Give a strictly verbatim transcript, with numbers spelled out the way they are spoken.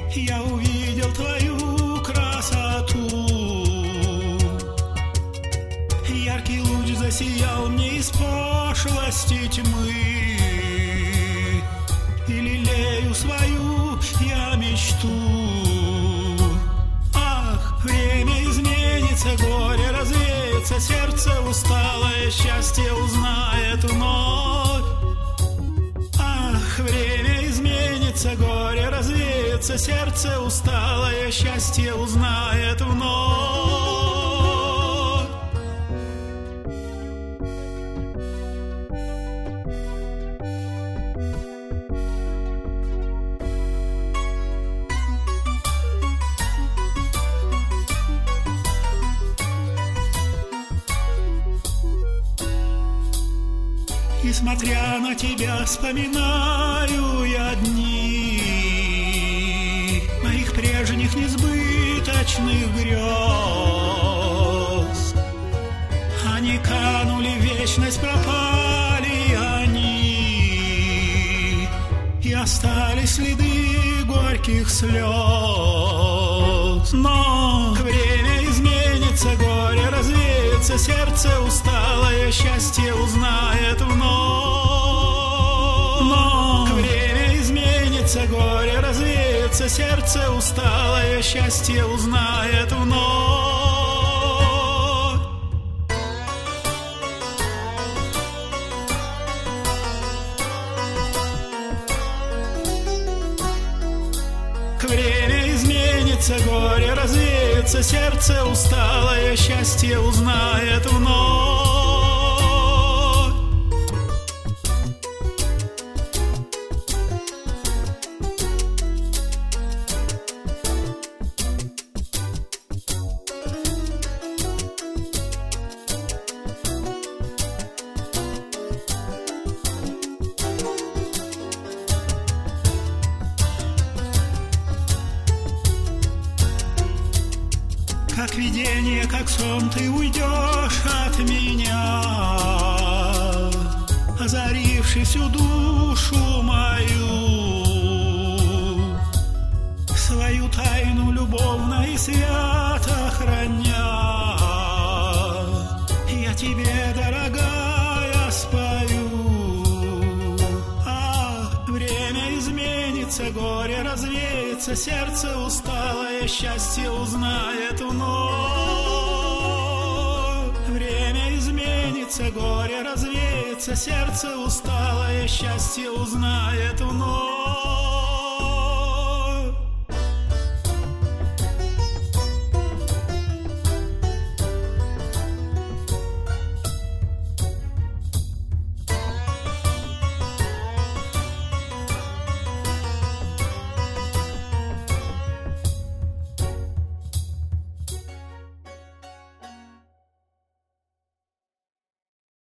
я увидел твою красоту. Яркий луч засиял мне из пошлости тьмы, и лелею свою я мечту. Ах, время изменится, горе развеется, сердце усталое счастье узнает вновь. Ах, время изменится, горе развеется, сердце усталое счастье узнает вновь. И смотря на тебя, вспоминаю я дни моих прежних несбыточных грез. Они канули в вечность, пропали они, и остались следы горьких слез. Но время изменится, горе развеется, сердце усталое счастье узнает вновь. Но время изменится, горе развеется, сердце усталое счастье узнает вновь. Время изменится, горе развеется, сердце усталое счастье узнает вновь. Как видение, как сон, ты уйдешь от меня, озаривши всю душу мою, свою тайну любовно и свято храня. Я тебе, дорогая, спою. А время изменится, горе развеется, сердце усталое счастье узнает вновь. Время изменится, горе развеется, сердце усталое счастье узнает вновь.